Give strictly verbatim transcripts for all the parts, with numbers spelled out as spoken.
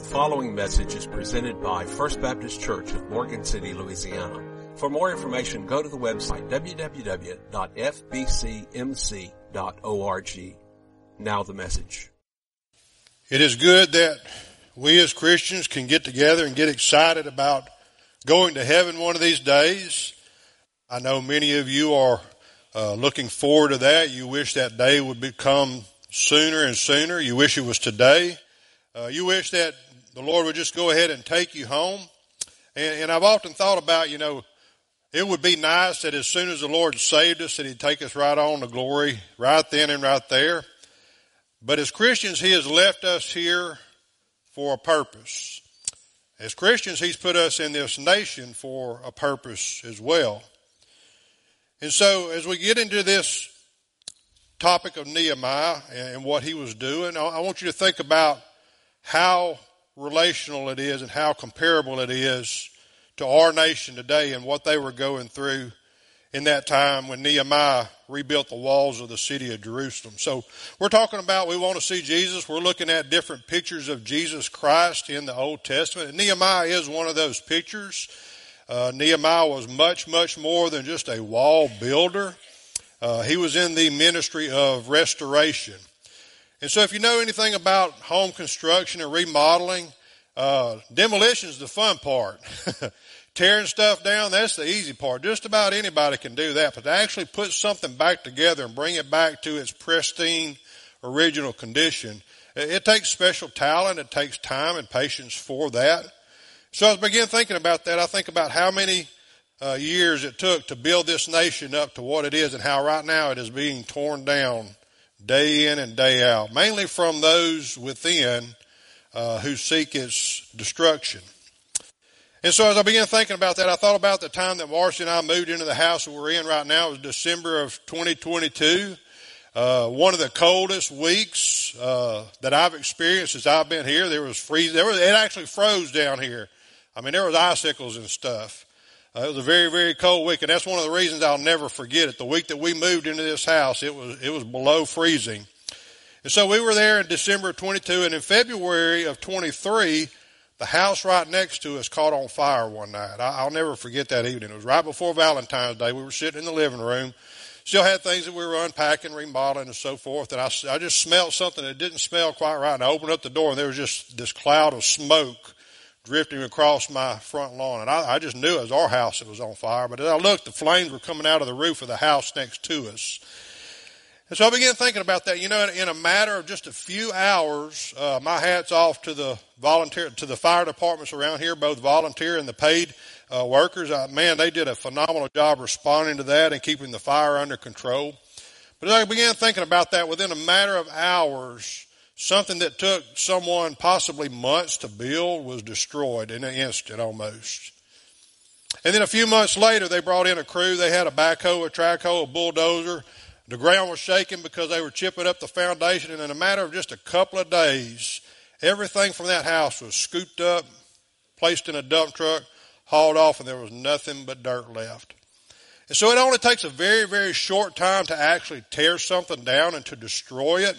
following message is presented by First Baptist Church of Morgan City, Louisiana. For more information, go to the website w w w dot f b c m c dot org. Now the message. It is good that we as Christians can get together and get excited about going to heaven one of these days. I know many of you are uh, looking forward to that. You wish that day would become sooner and sooner. You wish it was today. Uh, you wish that the Lord would just go ahead and take you home. And, and I've often thought about, you know, it would be nice that as soon as the Lord saved us, that He'd take us right on to glory, right then and right there. But as Christians, He has left us here for a purpose. As Christians, He's put us in this nation for a purpose as well. And so as we get into this topic of Nehemiah and what he was doing, I want you to think about how relational it is and how comparable it is to our nation today and what they were going through in that time when Nehemiah rebuilt the walls of the city of Jerusalem. So we're talking about we want to see Jesus. We're looking at different pictures of Jesus Christ in the Old Testament. And Nehemiah is one of those pictures. Uh, Nehemiah was much, much more than just a wall builder. Uh, he was in the ministry of restoration. And so if you know anything about home construction and remodeling, uh, demolition is the fun part. Tearing stuff down, that's the easy part. Just about anybody can do that. But to actually put something back together and bring it back to its pristine, original condition, it, it takes special talent. It takes time and patience for that. So as I begin thinking about that, I think about how many uh, years it took to build this nation up to what it is and how right now it is being torn down day in and day out, mainly from those within uh, who seek its destruction. And so as I began thinking about that, I thought about the time that Marcy and I moved into the house that we're in right now. It was December of twenty twenty-two. Uh, one of the coldest weeks uh, that I've experienced since I've been here. There was freeze. There was, it actually froze down here. I mean, there was icicles and stuff. Uh, it was a very, very cold week, and that's one of the reasons I'll never forget it. The week that we moved into this house, it was it was below freezing. And so we were there in December of twenty-two, and in February of twenty-three, the house right next to us caught on fire one night. I, I'll never forget that evening. It was right before Valentine's Day. We were sitting in the living room. Still had things that we were unpacking, remodeling, and so forth. And I, I just smelled something that didn't smell quite right. And I opened up the door, and there was just this cloud of smoke drifting across my front lawn. And I, I just knew it was our house that was on fire. But as I looked, the flames were coming out of the roof of the house next to us. And so I began thinking about that. You know, in a matter of just a few hours, uh, my hat's off to the volunteer, to the fire departments around here, both volunteer and the paid uh, workers. Uh, man, they did a phenomenal job responding to that and keeping the fire under control. But as I began thinking about that, within a matter of hours, something that took someone possibly months to build was destroyed in an instant almost. And then a few months later, they brought in a crew. They had a backhoe, a track hoe, a bulldozer. The ground was shaking because they were chipping up the foundation, and in a matter of just a couple of days, everything from that house was scooped up, placed in a dump truck, hauled off, and there was nothing but dirt left. And so it only takes a very, very short time to actually tear something down and to destroy it.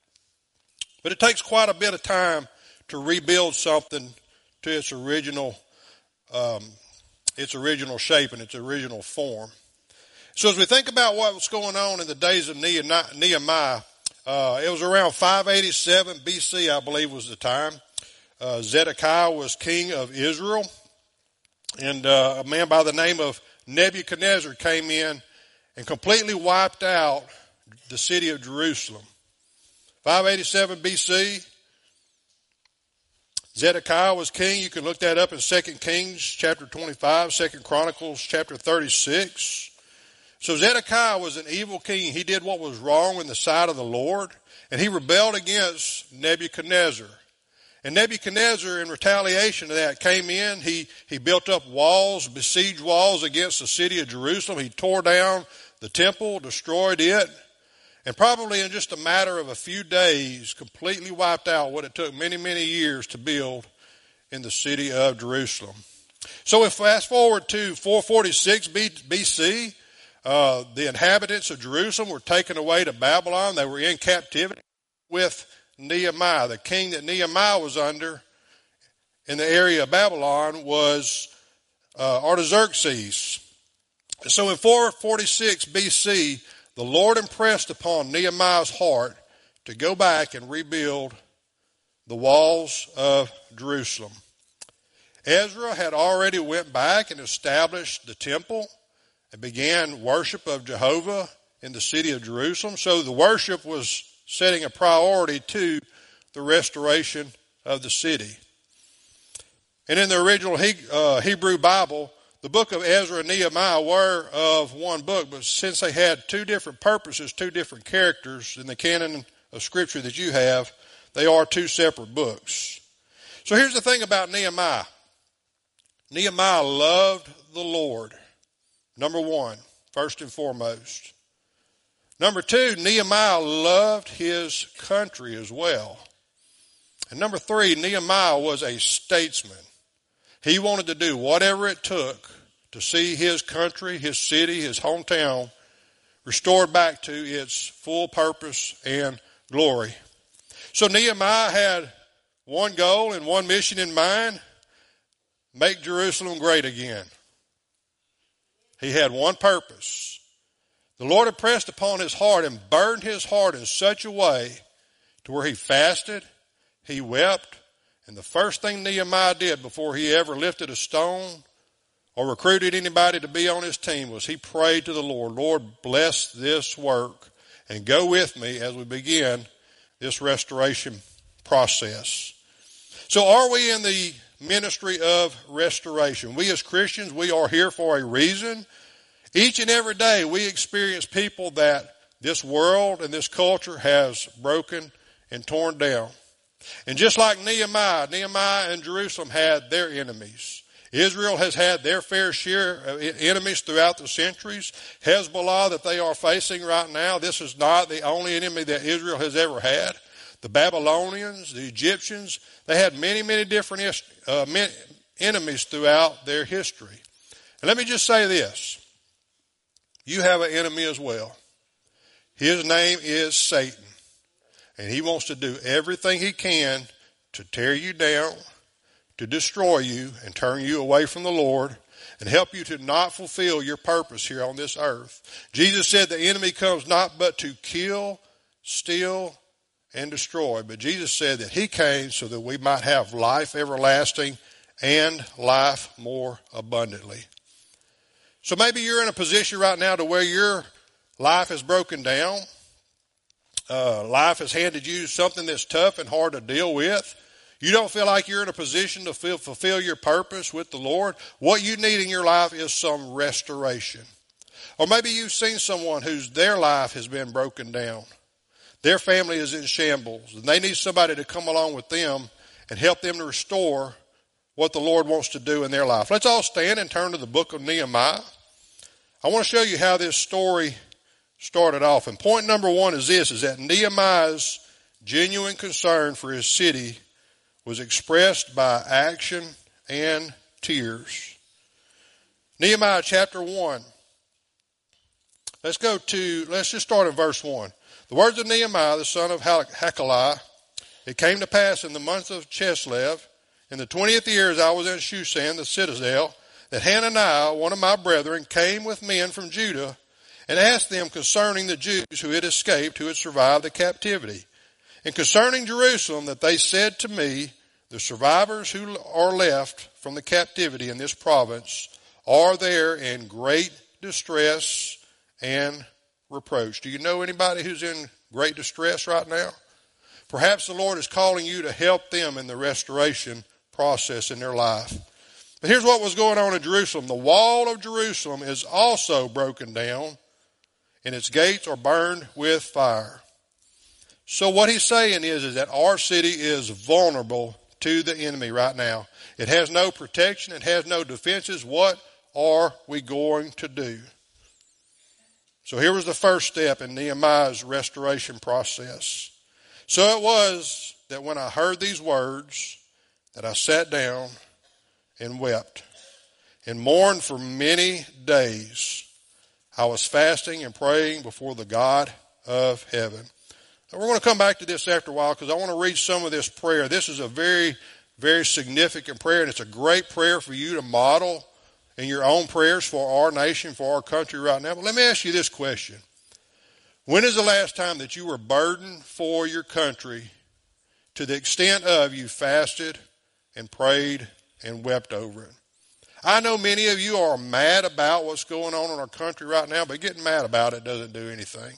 But it takes quite a bit of time to rebuild something to its original, um, its original shape and its original form. So as we think about what was going on in the days of Nehemiah, uh, it was around five eighty-seven B C, I believe was the time. Uh, Zedekiah was king of Israel, and uh, a man by the name of Nebuchadnezzar came in and completely wiped out the city of Jerusalem. five eighty-seven B C, Zedekiah was king. You can look that up in Second Kings chapter twenty-five, Second Chronicles chapter thirty-six. So Zedekiah was an evil king. He did what was wrong in the sight of the Lord, and he rebelled against Nebuchadnezzar. And Nebuchadnezzar, in retaliation to that, came in. He, he built up walls, besieged walls against the city of Jerusalem. He tore down the temple, destroyed it, and probably in just a matter of a few days, completely wiped out what it took many, many years to build in the city of Jerusalem. So if fast forward to four forty-six B C, Uh, the inhabitants of Jerusalem were taken away to Babylon. They were in captivity with Nehemiah, the king that Nehemiah was under in the area of Babylon was uh, Artaxerxes. So in four forty-six B C, the Lord impressed upon Nehemiah's heart to go back and rebuild the walls of Jerusalem. Ezra had already went back and established the temple and began worship of Jehovah in the city of Jerusalem. So the worship was setting a priority to the restoration of the city. And in the original Hebrew Bible, the book of Ezra and Nehemiah were of one book, but since they had two different purposes, two different characters in the canon of Scripture that you have, they are two separate books. So here's the thing about Nehemiah. Nehemiah loved the Lord, number one, first and foremost. Number two, Nehemiah loved his country as well. And number three, Nehemiah was a statesman. He wanted to do whatever it took to see his country, his city, his hometown restored back to its full purpose and glory. So Nehemiah had one goal and one mission in mind: make Jerusalem great again. He had one purpose. The Lord impressed upon his heart and burned his heart in such a way to where he fasted, he wept, and the first thing Nehemiah did before he ever lifted a stone or recruited anybody to be on his team was he prayed to the Lord, Lord, bless this work and go with me as we begin this restoration process. So are we in the ministry of restoration? We as Christians, we are here for a reason. Each and every day we experience people that this world and this culture has broken and torn down. And just like Nehemiah, Nehemiah and Jerusalem had their enemies. Israel has had their fair share of enemies throughout the centuries. Hezbollah that they are facing right now, this is not the only enemy that Israel has ever had. The Babylonians, the Egyptians, they had many, many different uh, enemies throughout their history. And let me just say this. You have an enemy as well. His name is Satan. And he wants to do everything he can to tear you down, to destroy you and turn you away from the Lord and help you to not fulfill your purpose here on this earth. Jesus said the enemy comes not but to kill, steal, and destroy. But Jesus said that he came so that we might have life everlasting and life more abundantly. So maybe you're in a position right now to where your life is broken down. Uh, life has handed you something that's tough and hard to deal with. You don't feel like you're in a position to feel, fulfill your purpose with the Lord. What you need in your life is some restoration. Or maybe you've seen someone whose their life has been broken down. Their family is in shambles, and they need somebody to come along with them and help them to restore what the Lord wants to do in their life. Let's all stand and turn to the book of Nehemiah. I want to show you how this story started off. And point number one is this, is that Nehemiah's genuine concern for his city was expressed by action and tears. Nehemiah chapter one. Let's go to, let's just start in verse one. The words of Nehemiah, the son of Hakaliah, it came to pass in the month of Chislev, in the twentieth year as I was in Shushan, the citadel, that Hananiah, one of my brethren, came with men from Judah and asked them concerning the Jews who had escaped, who had survived the captivity. And concerning Jerusalem, that they said to me, the survivors who are left from the captivity in this province are there in great distress and reproach. Do you know anybody who's in great distress right now? Perhaps the Lord is calling you to help them in the restoration process in their life. But here's what was going on in Jerusalem. The wall of Jerusalem is also broken down, and its gates are burned with fire. So what he's saying is, is that our city is vulnerable to the enemy right now. It has no protection. It has no defenses. What are we going to do? So here was the first step in Nehemiah's restoration process. So it was that when I heard these words, that I sat down and wept and mourned for many days. I was fasting and praying before the God of heaven. And we're going to come back to this after a while because I want to read some of this prayer. This is a very very significant prayer, and it's a great prayer for you to model in your own prayers for our nation, for our country right now. But let me ask you this question. When is the last time that you were burdened for your country to the extent of you fasted and prayed and wept over it? I know many of you are mad about what's going on in our country right now, but getting mad about it doesn't do anything.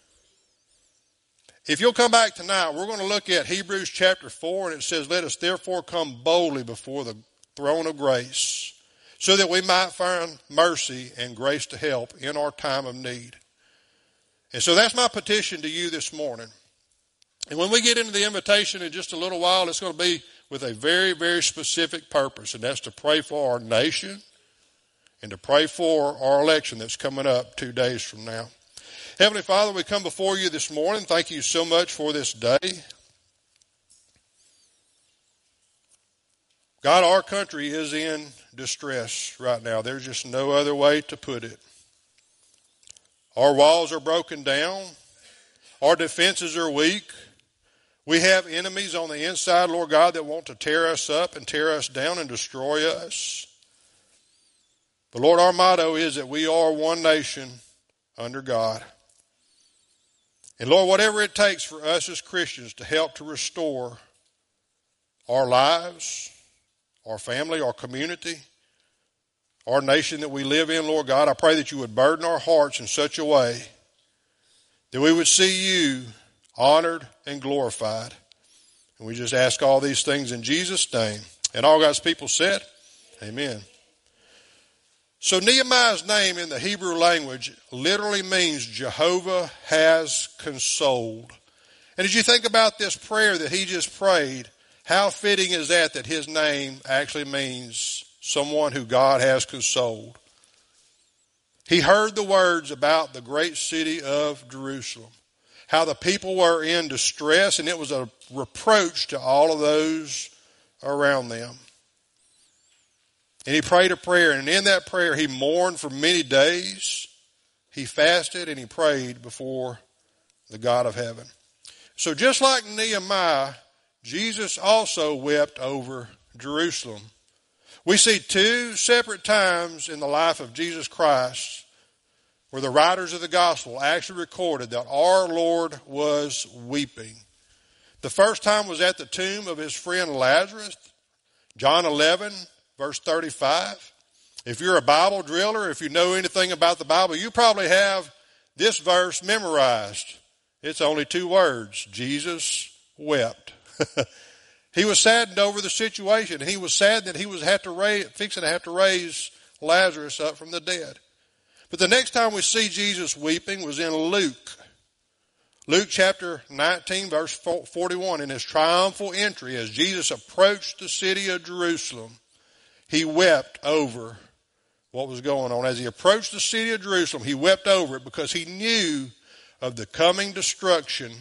If you'll come back tonight, we're going to look at Hebrews chapter four, and it says, "Let us therefore come boldly before the throne of grace, so that we might find mercy and grace to help in our time of need." And so that's my petition to you this morning. And when we get into the invitation in just a little while, it's going to be with a very, very specific purpose, and that's to pray for our nation and to pray for our election that's coming up two days from now. Heavenly Father, we come before you this morning. Thank you so much for this day. God, our country is in distress right now. There's just no other way to put it. Our walls are broken down. Our defenses are weak. We have enemies on the inside, Lord God, that want to tear us up and tear us down and destroy us. But Lord, our motto is that we are one nation under God. And Lord, whatever it takes for us as Christians to help to restore our lives, our family, our community, our nation that we live in, Lord God, I pray that you would burden our hearts in such a way that we would see you honored and glorified. And we just ask all these things in Jesus' name. And all God's people said, amen. So Nehemiah's name in the Hebrew language literally means Jehovah has consoled. And as you think about this prayer that he just prayed, how fitting is that that his name actually means someone who God has consoled. He heard the words about the great city of Jerusalem, how the people were in distress, and it was a reproach to all of those around them. And he prayed a prayer, and in that prayer he mourned for many days. He fasted and he prayed before the God of heaven. So just like Nehemiah, Jesus also wept over Jerusalem. We see two separate times in the life of Jesus Christ where the writers of the gospel actually recorded that our Lord was weeping. The first time was at the tomb of his friend Lazarus, John eleven, verse thirty-five. If you're a Bible driller, if you know anything about the Bible, you probably have this verse memorized. It's only two words. Jesus wept. He was saddened over the situation. He was sad that he was had to raise, fixing to have to raise Lazarus up from the dead. But the next time we see Jesus weeping was in Luke. Luke chapter nineteen, verse forty-one, in his triumphal entry, as Jesus approached the city of Jerusalem, he wept over what was going on. As he approached the city of Jerusalem, he wept over it because he knew of the coming destruction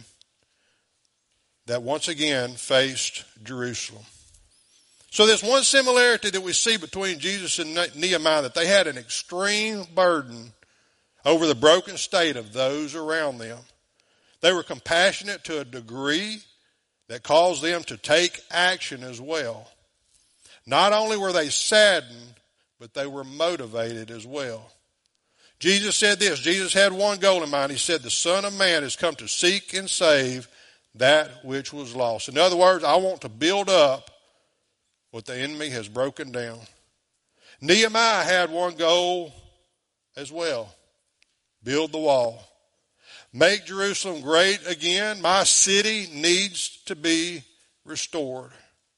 that once again faced Jerusalem. So there's one similarity that we see between Jesus and Nehemiah, that they had an extreme burden over the broken state of those around them. They were compassionate to a degree that caused them to take action as well. Not only were they saddened, but they were motivated as well. Jesus said this. Jesus had one goal in mind. He said, the Son of Man has come to seek and save that which was lost. In other words, I want to build up what the enemy has broken down. Nehemiah had one goal as well. Build the wall. Make Jerusalem great again. My city needs to be restored.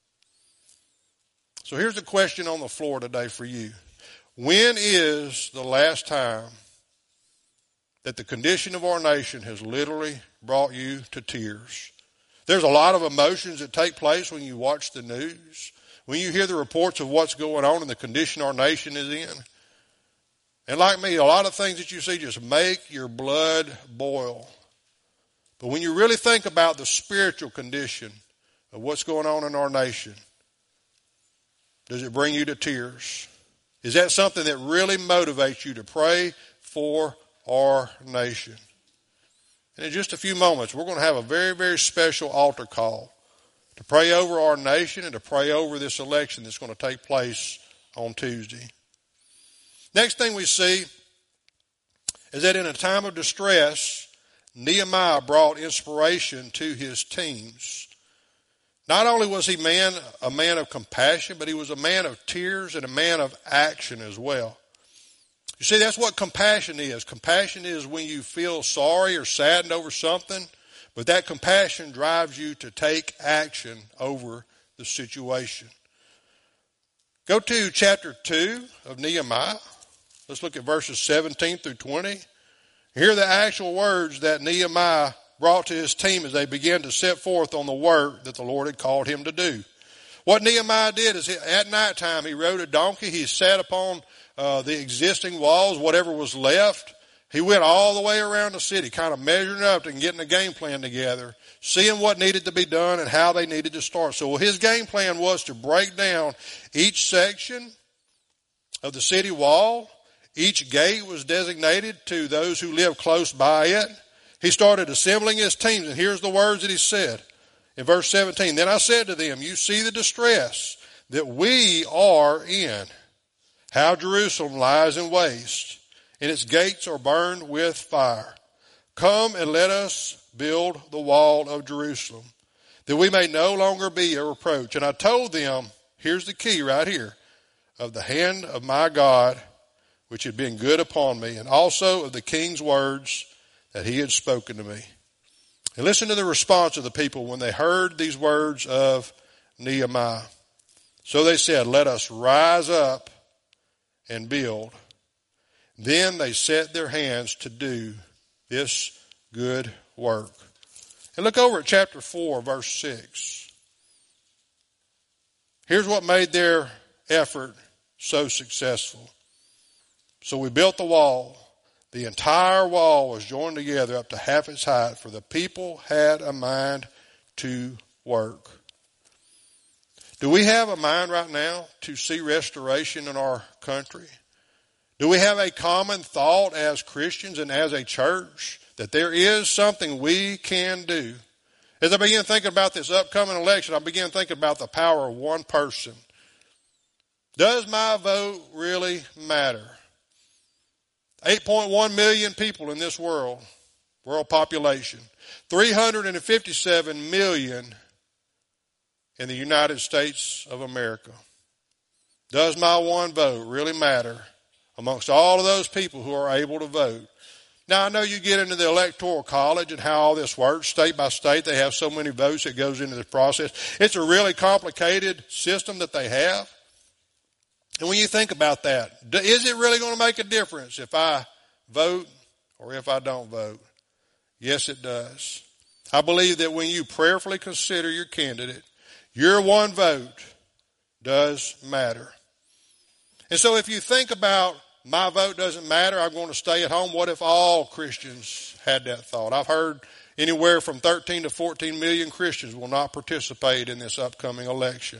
So here's the question on the floor today for you. When is the last time that the condition of our nation has literally brought you to tears? There's a lot of emotions that take place when you watch the news, when you hear the reports of what's going on and the condition our nation is in. And like me, a lot of things that you see just make your blood boil. But when you really think about the spiritual condition of what's going on in our nation, does it bring you to tears? Is that something that really motivates you to pray for our nation? And in just a few moments, we're going to have a very, very special altar call. to pray over our nation and to pray over this election that's going to take place on Tuesday. Next thing we see is that in a time of distress, Nehemiah brought inspiration to his teams. Not only was he man, a man of compassion, but he was a man of tears and a man of action as well. You see, that's what compassion is. Compassion is when you feel sorry or saddened over something, but that compassion drives you to take action over the situation. Go to chapter two of Nehemiah. Let's look at verses seventeen through twenty. Here are the actual words that Nehemiah brought to his team as they began to set forth on the work that the Lord had called him to do. What Nehemiah did is at nighttime he rode a donkey. He sat upon uh, the existing walls, whatever was left. He went all the way around the city, kind of measuring up and getting a game plan together, seeing what needed to be done and how they needed to start. So his game plan was to break down each section of the city wall. Each gate was designated to those who lived close by it. He started assembling his teams, and here's the words that he said in verse seventeen. Then I said to them, you see the distress that we are in, how Jerusalem lies in waste, and its gates are burned with fire. Come and let us build the wall of Jerusalem, that we may no longer be a reproach. And I told them, here's the key right here, of the hand of my God, which had been good upon me, and also of the king's words that he had spoken to me. And listen to the response of the people when they heard these words of Nehemiah. So they said, let us rise up and build. Then they set their hands to do this good work. And look over at chapter four, verse six. Here's what made their effort so successful. So we built the wall. The entire wall was joined together up to half its height, for the people had a mind to work. Do we have a mind right now to see restoration in our country? Do we have a common thought as Christians and as a church that there is something we can do? As I began thinking about this upcoming election, I began thinking about the power of one person. Does my vote really matter? eight point one million people in this world, world population. three hundred fifty-seven million in the United States of America. Does my one vote really matter amongst all of those people who are able to vote? Now, I know you get into the Electoral College and how all this works. State by state, they have so many votes that goes into the process. It's a really complicated system that they have. And when you think about that, is it really going to make a difference if I vote or if I don't vote? Yes, it does. I believe that when you prayerfully consider your candidate, your one vote does matter. And so if you think about my vote doesn't matter, I'm going to stay at home, what if all Christians had that thought? I've heard anywhere from thirteen to fourteen million Christians will not participate in this upcoming election.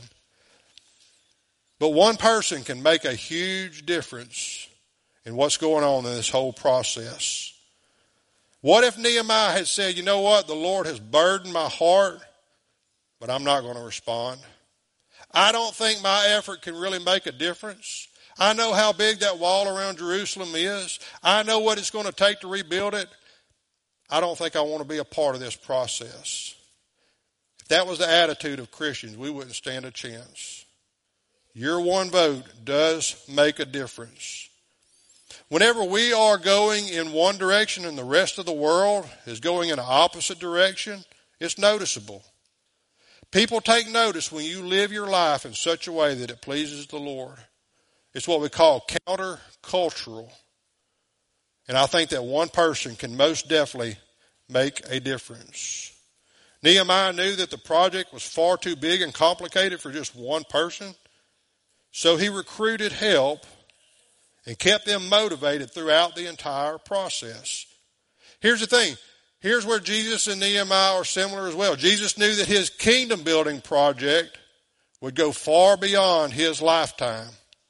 But one person can make a huge difference in what's going on in this whole process. What if Nehemiah had said, you know what, the Lord has burdened my heart, but I'm not going to respond. I don't think my effort can really make a difference. I know how big that wall around Jerusalem is. I know what it's going to take to rebuild it. I don't think I want to be a part of this process. If that was the attitude of Christians, we wouldn't stand a chance. Your one vote does make a difference. Whenever we are going in one direction and the rest of the world is going in an opposite direction, it's noticeable. People take notice when you live your life in such a way that it pleases the Lord. It's what we call countercultural. And I think that one person can most definitely make a difference. Nehemiah knew that the project was far too big and complicated for just one person. So he recruited help and kept them motivated throughout the entire process. Here's the thing. Here's where Jesus and Nehemiah are similar as well. Jesus knew that his kingdom building project would go far beyond his lifetime.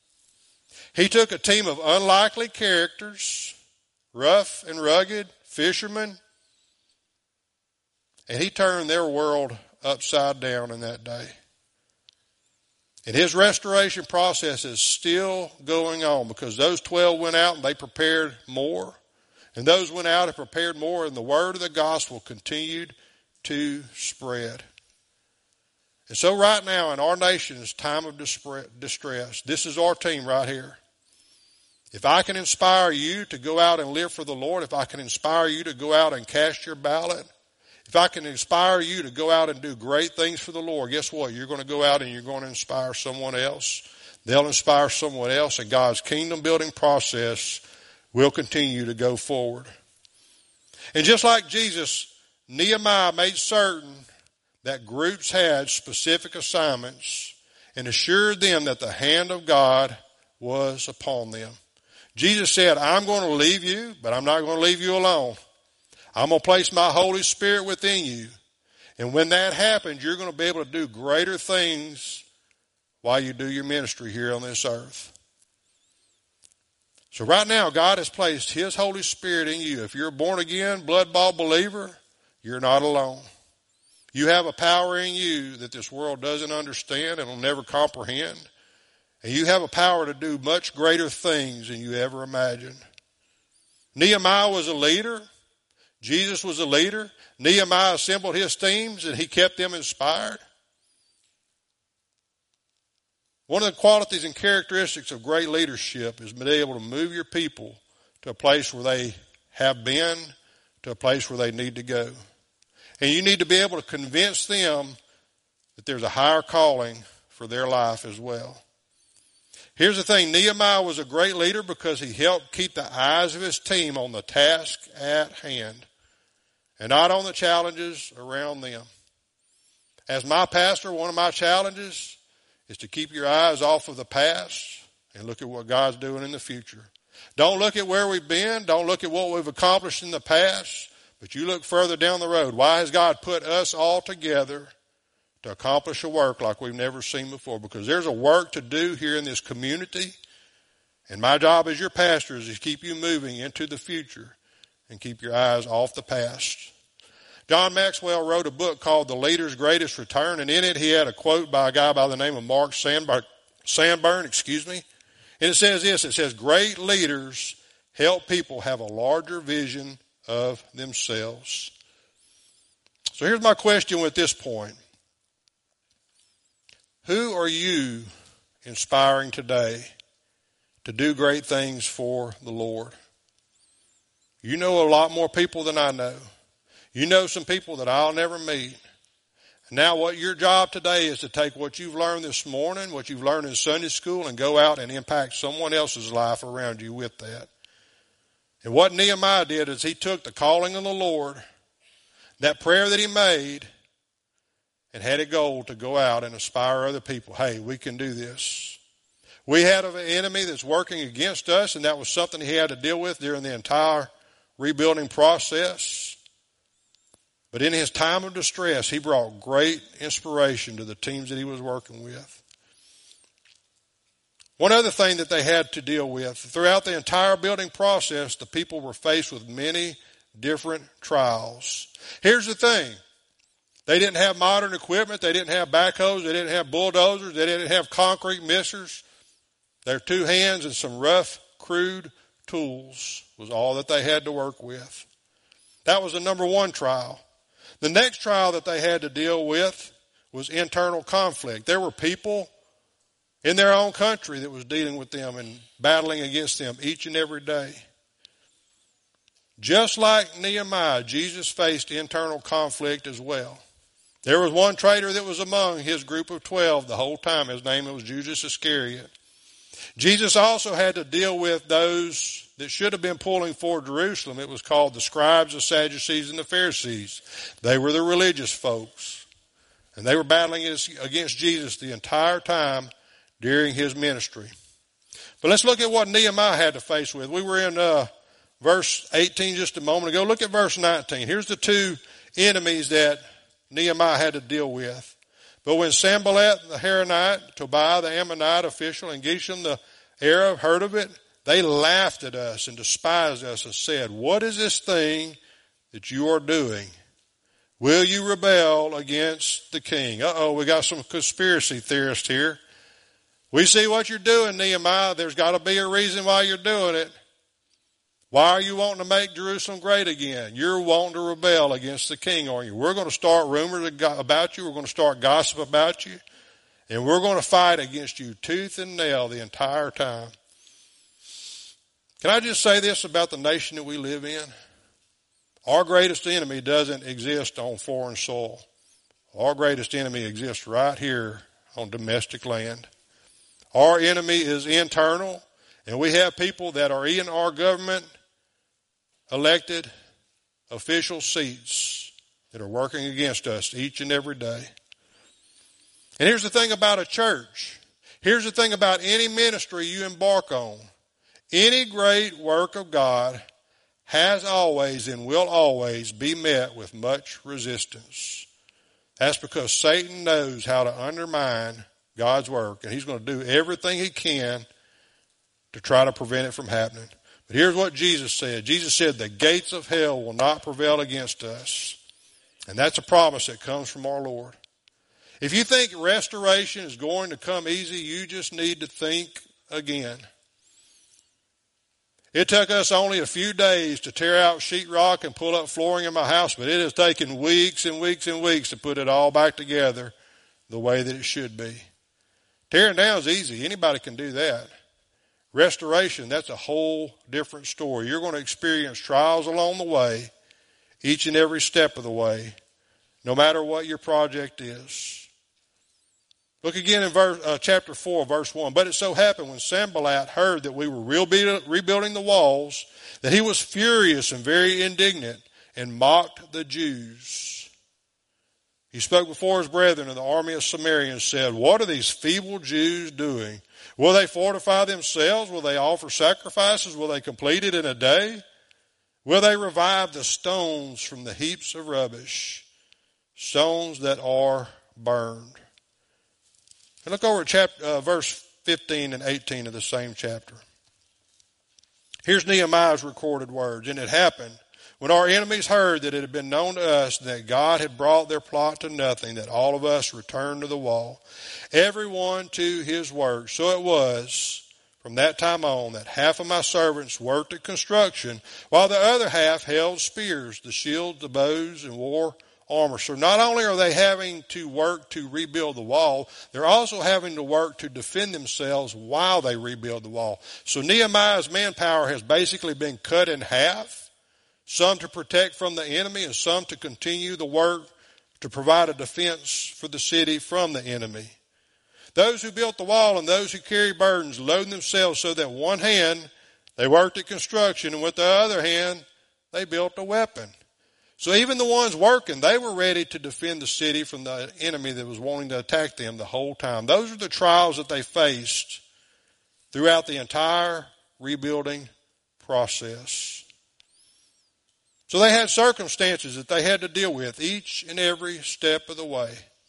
He took a team of unlikely characters, rough and rugged fishermen, and he turned their world upside down in that day. And his restoration process is still going on because those twelve went out and they prepared more. And those went out and prepared more, and the word of the gospel continued to spread. And so right now in our nation's time of distress, this is our team right here. If I can inspire you to go out and live for the Lord, if I can inspire you to go out and cast your ballot, if I can inspire you to go out and do great things for the Lord, guess what? You're going to go out and you're going to inspire someone else. They'll inspire someone else, and God's kingdom building process will continue to go forward. And just like Jesus, Nehemiah made certain that groups had specific assignments and assured them that the hand of God was upon them. Jesus said, I'm going to leave you, but I'm not going to leave you alone. I'm going to place my Holy Spirit within you. And when that happens, you're going to be able to do greater things while you do your ministry here on this earth. So right now, God has placed his Holy Spirit in you. If you're a born-again, blood-bought believer, you're not alone. You have a power in you that this world doesn't understand and will never comprehend. And you have a power to do much greater things than you ever imagined. Nehemiah was a leader. Jesus was a leader. Nehemiah assembled his teams and he kept them inspired. One of the qualities and characteristics of great leadership is being able to move your people to a place where they have been, to a place where they need to go. And you need to be able to convince them that there's a higher calling for their life as well. Here's the thing, Nehemiah was a great leader because he helped keep the eyes of his team on the task at hand and not on the challenges around them. As my pastor, one of my challenges is to keep your eyes off of the past and look at what God's doing in the future. Don't look at where we've been. Don't look at what we've accomplished in the past. But you look further down the road. Why has God put us all together to accomplish a work like we've never seen before? Because there's a work to do here in this community. And my job as your pastor is to keep you moving into the future and keep your eyes off the past. John Maxwell wrote a book called The Leader's Greatest Return, and in it he had a quote by a guy by the name of Mark Sandburn, Sandburn, excuse me. And it says this, it says, great leaders help people have a larger vision of themselves. So here's my question with this point. Who are you inspiring today to do great things for the Lord? You know a lot more people than I know. You know some people that I'll never meet. Now what your job today is to take what you've learned this morning, what you've learned in Sunday school, and go out and impact someone else's life around you with that. And what Nehemiah did is he took the calling of the Lord, that prayer that he made, and had a goal to go out and inspire other people. Hey, we can do this. We had an enemy that's working against us, and that was something he had to deal with during the entire rebuilding process. But in his time of distress, he brought great inspiration to the teams that he was working with. One other thing that they had to deal with, throughout the entire building process, the people were faced with many different trials. Here's the thing. They didn't have modern equipment. They didn't have backhoes. They didn't have bulldozers. They didn't have concrete mixers. Their two hands and some rough, crude tools was all that they had to work with. That was the number one trial. The next trial that they had to deal with was internal conflict. There were people in their own country that was dealing with them and battling against them each and every day. Just like Nehemiah, Jesus faced internal conflict as well. There was one traitor that was among his group of twelve the whole time. His name was Judas Iscariot. Jesus also had to deal with those that should have been pulling for Jerusalem. It was called the scribes, the Sadducees, and the Pharisees. They were the religious folks. And they were battling against Jesus the entire time during his ministry. But let's look at what Nehemiah had to face with. We were in uh, verse eighteen just a moment ago. Look at verse nineteen. Here's the two enemies that Nehemiah had to deal with. But when Sanballat the Horonite, Tobiah the Ammonite official, and Geshem the Arab heard of it, they laughed at us and despised us and said, what is this thing that you are doing? Will you rebel against the king? Uh-oh, we got some conspiracy theorists here. We see what you're doing, Nehemiah. There's got to be a reason why you're doing it. Why are you wanting to make Jerusalem great again? You're wanting to rebel against the king, aren't you? We're going to start rumors about you. We're going to start gossip about you. And we're going to fight against you tooth and nail the entire time. Can I just say this about the nation that we live in? Our greatest enemy doesn't exist on foreign soil. Our greatest enemy exists right here on domestic land. Our enemy is internal, and we have people that are in our government elected official seats that are working against us each and every day. And here's the thing about a church. Here's the thing about any ministry you embark on. Any great work of God has always and will always be met with much resistance. That's because Satan knows how to undermine God's work, and he's going to do everything he can to try to prevent it from happening. But here's what Jesus said. Jesus said the gates of hell will not prevail against us. And that's a promise that comes from our Lord. If you think restoration is going to come easy, you just need to think again. It took us only a few days to tear out sheetrock and pull up flooring in my house, but it has taken weeks and weeks and weeks to put it all back together the way that it should be. Tearing down is easy. Anybody can do that. Restoration, that's a whole different story. You're going to experience trials along the way, each and every step of the way, no matter what your project is. Look again in verse, uh, chapter four, verse one. But it so happened when Sanballat heard that we were rebuilding the walls, that he was furious and very indignant and mocked the Jews. He spoke before his brethren in the army of Samaria and said, what are these feeble Jews doing? Will they fortify themselves? Will they offer sacrifices? Will they complete it in a day? Will they revive the stones from the heaps of rubbish, stones that are burned? And look over at chapter, uh, verse fifteen and eighteen of the same chapter. Here's Nehemiah's recorded words. And it happened when our enemies heard that it had been known to us that God had brought their plot to nothing, that all of us returned to the wall, everyone to his work. So it was from that time on that half of my servants worked at construction, while the other half held spears, the shields, the bows, and wore armor. So not only are they having to work to rebuild the wall, they're also having to work to defend themselves while they rebuild the wall. So Nehemiah's manpower has basically been cut in half, some to protect from the enemy and some to continue the work to provide a defense for the city from the enemy. Those who built the wall and those who carry burdens load themselves so that one hand they worked at construction and with the other hand they built a weapon. So even the ones working, they were ready to defend the city from the enemy that was wanting to attack them the whole time. Those are the trials that they faced throughout the entire rebuilding process. So they had circumstances that they had to deal with each and every step of the way.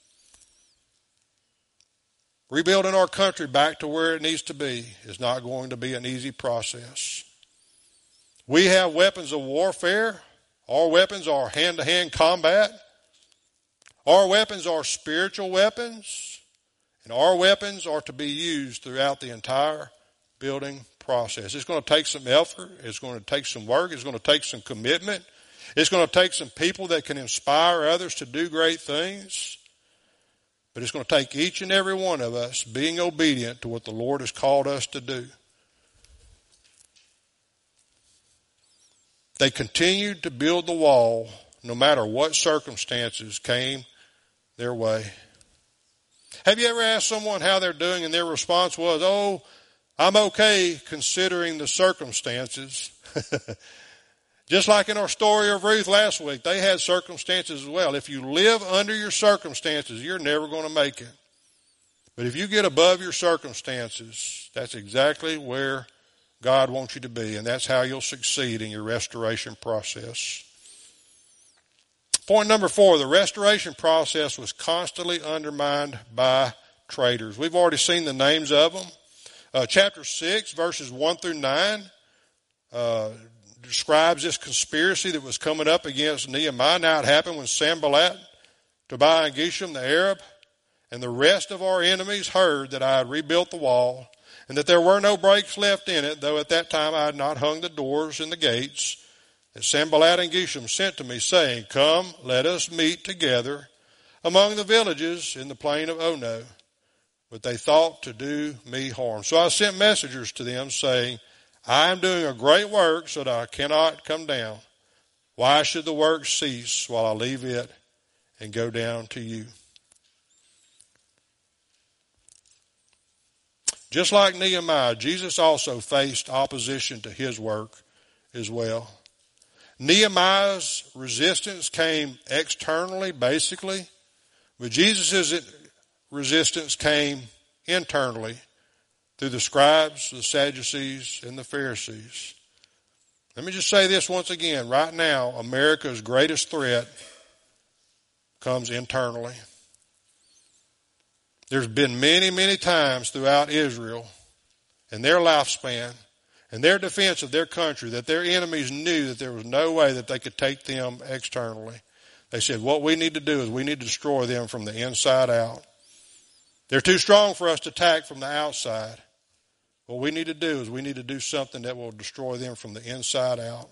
Rebuilding our country back to where it needs to be is not going to be an easy process. We have weapons of warfare. Our weapons are hand-to-hand combat. Our weapons are spiritual weapons. And our weapons are to be used throughout the entire building process. It's going to take some effort. It's going to take some work. It's going to take some commitment. It's going to take some people that can inspire others to do great things. But it's going to take each and every one of us being obedient to what the Lord has called us to do. They continued to build the wall no matter what circumstances came their way. Have you ever asked someone how they're doing and their response was, oh, I'm okay considering the circumstances? Just like in our story of Ruth last week, they had circumstances as well. If you live under your circumstances, you're never going to make it. But if you get above your circumstances, that's exactly where God wants you to be, and that's how you'll succeed in your restoration process. Point number four, the restoration process was constantly undermined by traitors. We've already seen the names of them. Uh, chapter six, verses one through nine, uh, describes this conspiracy that was coming up against Nehemiah. Now it happened when Sanballat, Tobiah, and Geshem the Arab, and the rest of our enemies heard that I had rebuilt the wall, and that there were no breaks left in it, though at that time I had not hung the doors and the gates, that Sanballat and Geshem sent to me, saying, Come, let us meet together among the villages in the plain of Ono. But they thought to do me harm. So I sent messengers to them, saying, I am doing a great work so that I cannot come down. Why should the work cease while I leave it and go down to you? Just like Nehemiah, Jesus also faced opposition to his work as well. Nehemiah's resistance came externally, basically, but Jesus' resistance came internally through the scribes, the Sadducees, and the Pharisees. Let me just say this once again. Right now, America's greatest threat comes internally. There's been many, many times throughout Israel and their lifespan and their defense of their country that their enemies knew that there was no way that they could take them externally. They said, what we need to do is we need to destroy them from the inside out. They're too strong for us to attack from the outside. What we need to do is we need to do something that will destroy them from the inside out.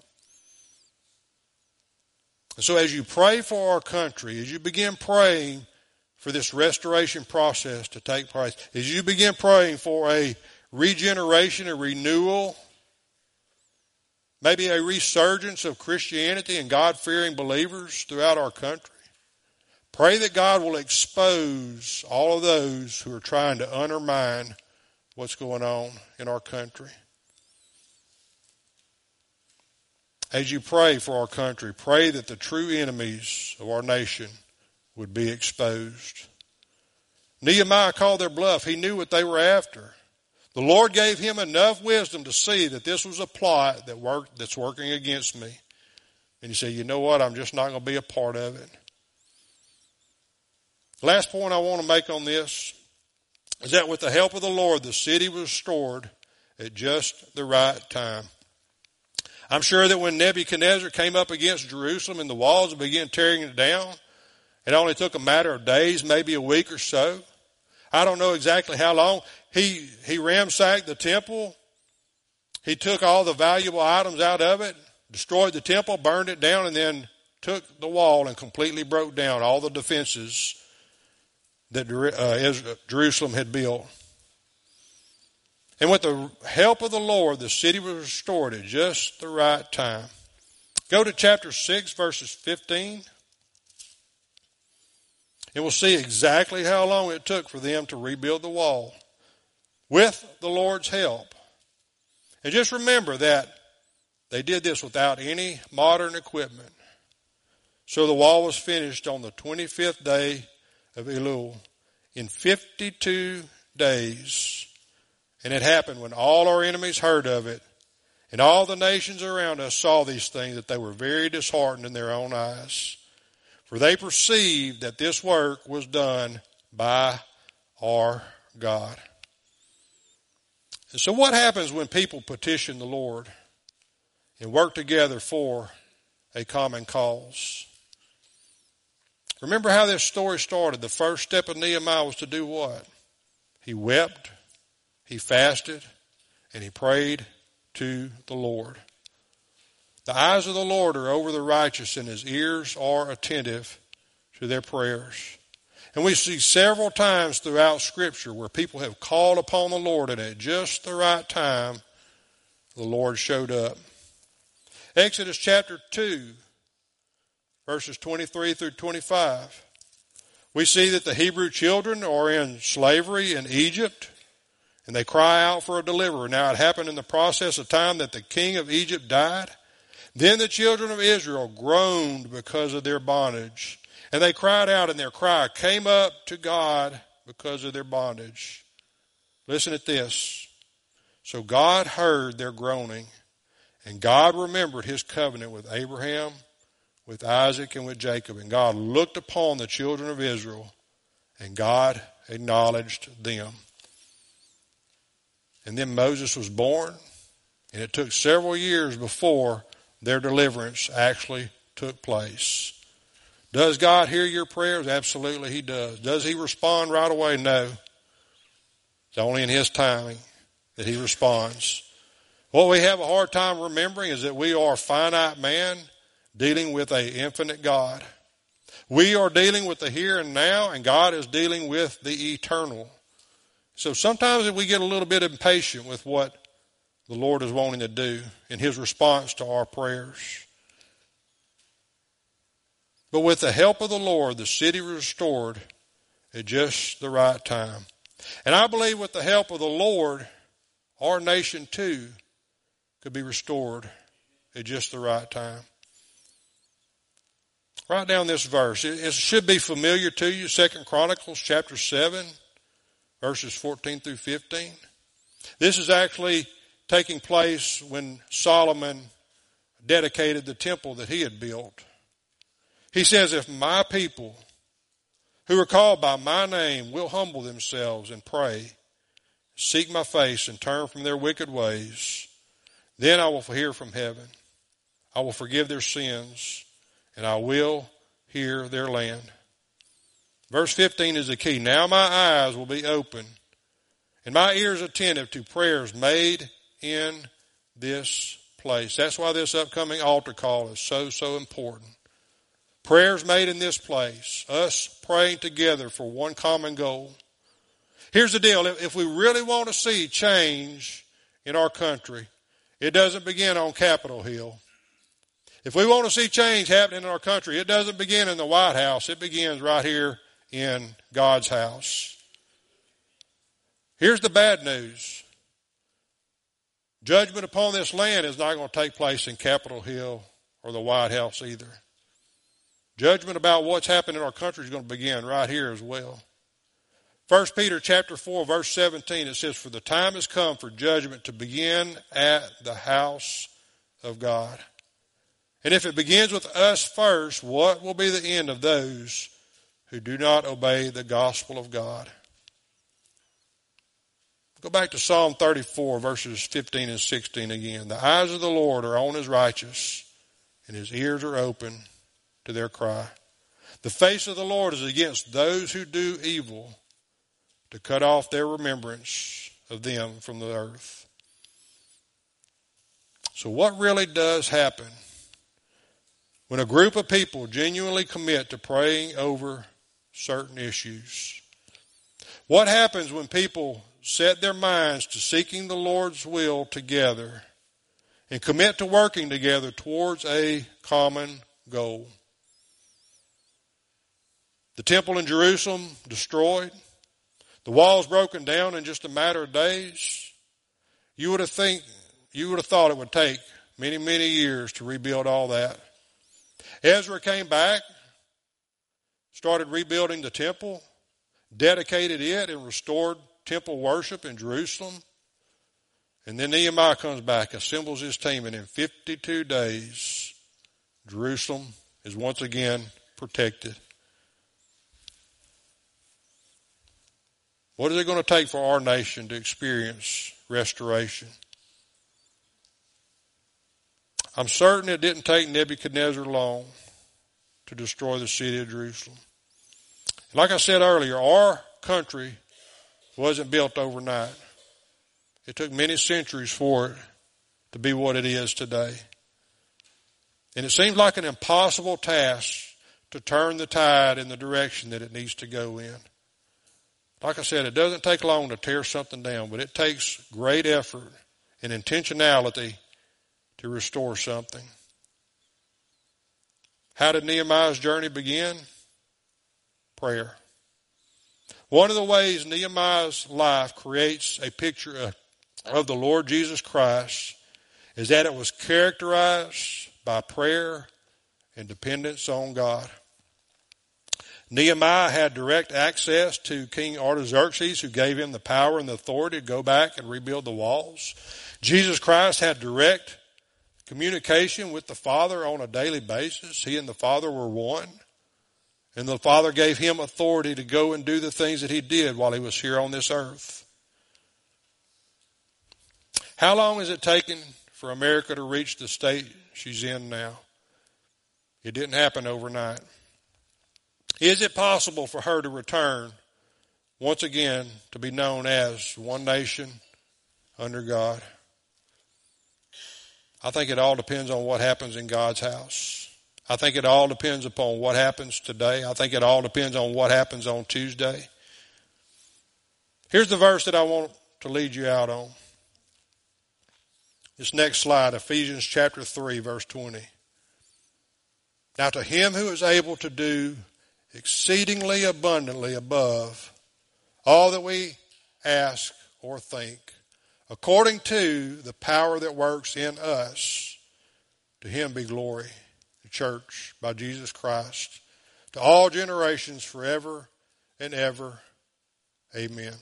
And so as you pray for our country, as you begin praying for this restoration process to take place, as you begin praying for a regeneration, a renewal, maybe a resurgence of Christianity and God-fearing believers throughout our country, pray that God will expose all of those who are trying to undermine what's going on in our country. As you pray for our country, pray that the true enemies of our nation would be exposed. Nehemiah called their bluff. He knew what they were after. The Lord gave him enough wisdom to see that this was a plot that worked, that's working against me. And he said, you know what, I'm just not going to be a part of it. Last point I want to make on this is that with the help of the Lord, the city was restored at just the right time. I'm sure that when Nebuchadnezzar came up against Jerusalem and the walls and began tearing it down, it only took a matter of days, maybe a week or so. I don't know exactly how long. He, he ransacked the temple. He took all the valuable items out of it, destroyed the temple, burned it down, and then took the wall and completely broke down all the defenses that uh, Jerusalem had built. And with the help of the Lord, the city was restored at just the right time. Go to chapter six, verses fifteen. And we'll see exactly how long it took for them to rebuild the wall with the Lord's help. And just remember that they did this without any modern equipment. So the wall was finished on the twenty-fifth day of Elul in fifty-two days. And it happened when all our enemies heard of it, and all the nations around us saw these things, that they were very disheartened in their own eyes. For they perceived that this work was done by our God. And so what happens when people petition the Lord and work together for a common cause? Remember how this story started. The first step of Nehemiah was to do what? He wept, he fasted, and he prayed to the Lord. The eyes of the Lord are over the righteous, and his ears are attentive to their prayers. And we see several times throughout Scripture where people have called upon the Lord, and at just the right time, the Lord showed up. Exodus chapter two, verses twenty-three through twenty-five. We see that the Hebrew children are in slavery in Egypt, and they cry out for a deliverer. Now it happened in the process of time that the king of Egypt died. Then the children of Israel groaned because of their bondage, and they cried out, and their cry came up to God because of their bondage. Listen at this. So God heard their groaning, and God remembered his covenant with Abraham, with Isaac, and with Jacob. And God looked upon the children of Israel, and God acknowledged them. And then Moses was born, and it took several years before their deliverance actually took place. Does God hear your prayers? Absolutely He does. Does He respond right away? No. It's only in His timing that He responds. What we have a hard time remembering is that we are finite man dealing with an infinite God. We are dealing with the here and now, and God is dealing with the eternal. So sometimes we get a little bit impatient with what the Lord is wanting to do in His response to our prayers. But with the help of the Lord, the city was restored at just the right time. And I believe with the help of the Lord, our nation too could be restored at just the right time. Write down this verse. It should be familiar to you. Second Chronicles chapter seven, verses fourteen through fifteen. This is actually taking place when Solomon dedicated the temple that he had built. He says, if my people who are called by my name will humble themselves and pray, seek my face and turn from their wicked ways, then I will hear from heaven. I will forgive their sins, and I will hear their land. Verse fifteen is the key. Now my eyes will be open, and my ears attentive to prayers made in this place. That's why this upcoming altar call is so, so important. Prayers made in this place. Us praying together for one common goal. Here's the deal. If we really want to see change in our country, it doesn't begin on Capitol Hill. If we want to see change happening in our country, it doesn't begin in the White House. It begins right here in God's house. Here's the bad news. Judgment upon this land is not going to take place in Capitol Hill or the White House either. Judgment about what's happened in our country is going to begin right here as well. First Peter chapter four, verse seventeen, it says, for the time has come for judgment to begin at the house of God. And if it begins with us first, what will be the end of those who do not obey the gospel of God? Go back to Psalm thirty-four, verses fifteen and sixteen again. The eyes of the Lord are on His righteous, and His ears are open to their cry. The face of the Lord is against those who do evil, to cut off their remembrance of them from the earth. So what really does happen when a group of people genuinely commit to praying over certain issues? What happens when people set their minds to seeking the Lord's will together and commit to working together towards a common goal? The temple in Jerusalem destroyed. The walls broken down in just a matter of days. You would have think, you would have thought it would take many, many years to rebuild all that. Ezra came back, started rebuilding the temple, dedicated it, and restored temple worship in Jerusalem. And then Nehemiah comes back, assembles his team, and in fifty-two days, Jerusalem is once again protected. What is it going to take for our nation to experience restoration? I'm certain it didn't take Nebuchadnezzar long to destroy the city of Jerusalem. Like I said earlier, our country wasn't built overnight. It took many centuries for it to be what it is today. And it seems like an impossible task to turn the tide in the direction that it needs to go in. Like I said, it doesn't take long to tear something down, but it takes great effort and intentionality to restore something. How did Nehemiah's journey begin? Prayer. One of the ways Nehemiah's life creates a picture of, of the Lord Jesus Christ is that it was characterized by prayer and dependence on God. Nehemiah had direct access to King Artaxerxes, who gave him the power and the authority to go back and rebuild the walls. Jesus Christ had direct communication with the Father on a daily basis. He and the Father were one. And the Father gave him authority to go and do the things that he did while he was here on this earth. How long has it taken for America to reach the state she's in now. It didn't happen overnight. Is it possible for her to return once again to be known as one nation under God? I think it all depends on what happens in God's house. I think it all depends upon what happens today. I think it all depends on what happens on Tuesday. Here's the verse that I want to lead you out on. This next slide, Ephesians chapter three, verse twenty. Now to him who is able to do exceedingly abundantly above all that we ask or think, according to the power that works in us, to him be glory, the church, by Jesus Christ, to all generations forever and ever. Amen.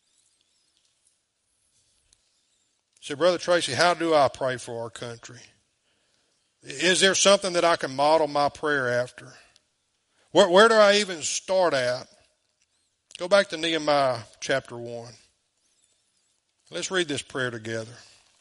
So, Brother Tracy, how do I pray for our country? Is there something that I can model my prayer after? Where, where do I even start at? Go back to Nehemiah chapter one. Let's read this prayer together.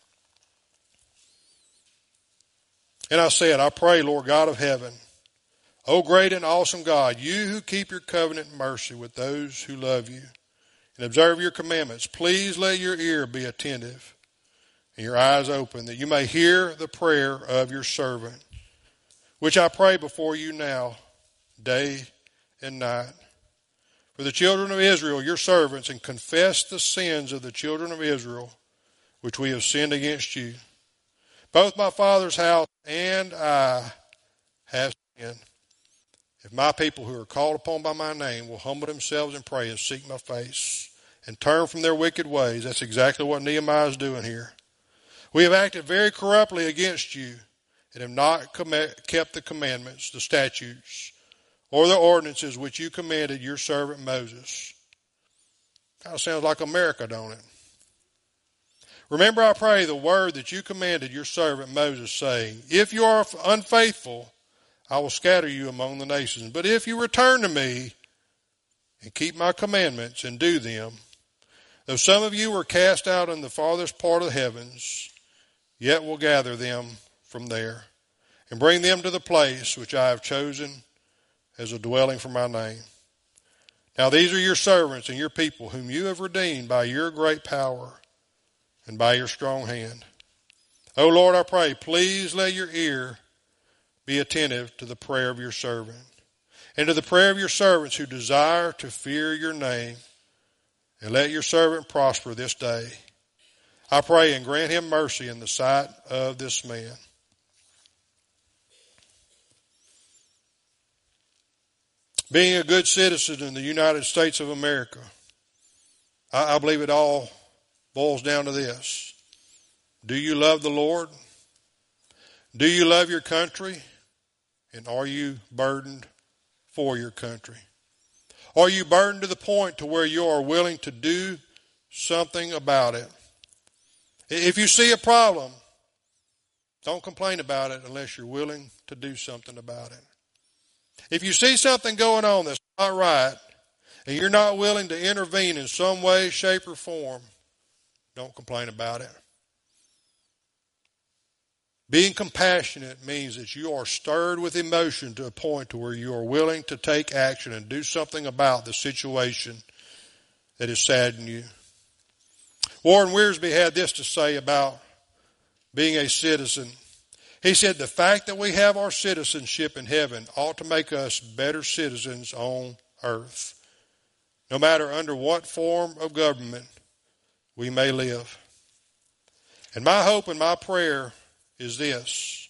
And I said, I pray, Lord God of heaven, O great and awesome God, you who keep your covenant and mercy with those who love you and observe your commandments, please let your ear be attentive and your eyes open, that you may hear the prayer of your servant, which I pray before you now, day and night. For the children of Israel, your servants, and confess the sins of the children of Israel, which we have sinned against you. Both my father's house and I have sinned. If my people who are called upon by my name will humble themselves and pray and seek my face and turn from their wicked ways, that's exactly what Nehemiah is doing here. We have acted very corruptly against you and have not kept the commandments, the statutes, or the ordinances which you commanded your servant Moses. Kind of sounds like America, don't it? Remember, I pray, the word that you commanded your servant Moses, saying, if you are unfaithful, I will scatter you among the nations. But if you return to me and keep my commandments and do them, though some of you were cast out in the farthest part of the heavens, yet will gather them from there and bring them to the place which I have chosen as a dwelling for my name. Now these are your servants and your people, whom you have redeemed by your great power and by your strong hand. O Lord, I pray, please let your ear be attentive to the prayer of your servant and to the prayer of your servants who desire to fear your name, and let your servant prosper this day. I pray, and grant him mercy in the sight of this man. Being a good citizen in the United States of America, I, I believe it all boils down to this. Do you love the Lord? Do you love your country? And are you burdened for your country? Are you burdened to the point to where you are willing to do something about it? If you see a problem, don't complain about it unless you're willing to do something about it. If you see something going on that's not right, and you're not willing to intervene in some way, shape, or form, don't complain about it. Being compassionate means that you are stirred with emotion to a point to where you are willing to take action and do something about the situation that has saddened you. Warren Wiersbe had this to say about being a citizen. He said, the fact that we have our citizenship in heaven ought to make us better citizens on earth, no matter under what form of government we may live. And my hope and my prayer is this,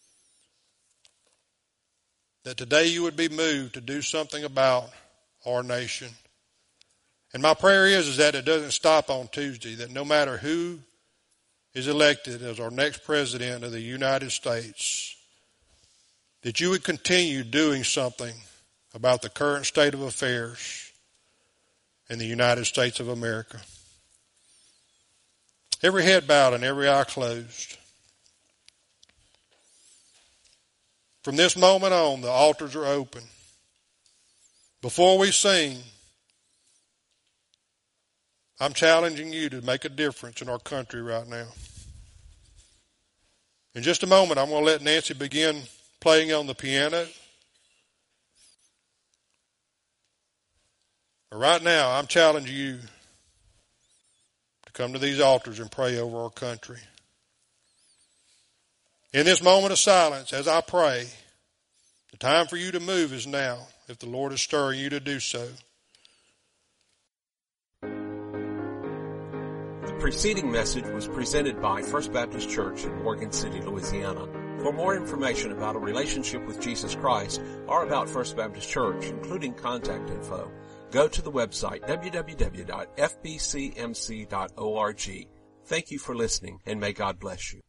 that today you would be moved to do something about our nation. And my prayer is, is that it doesn't stop on Tuesday, that no matter who is elected as our next president of the United States, that you would continue doing something about the current state of affairs in the United States of America. Every head bowed and every eye closed. From this moment on, the altars are open. Before we sing, I'm challenging you to make a difference in our country right now. In just a moment, I'm going to let Nancy begin playing on the piano. But right now, I'm challenging you to come to these altars and pray over our country. In this moment of silence, as I pray, the time for you to move is now, if the Lord is stirring you to do so. The preceding message was presented by First Baptist Church in Morgan City, Louisiana. For more information about a relationship with Jesus Christ or about First Baptist Church, including contact info, go to the website w w w dot f b c m c dot org. Thank you for listening, and may God bless you.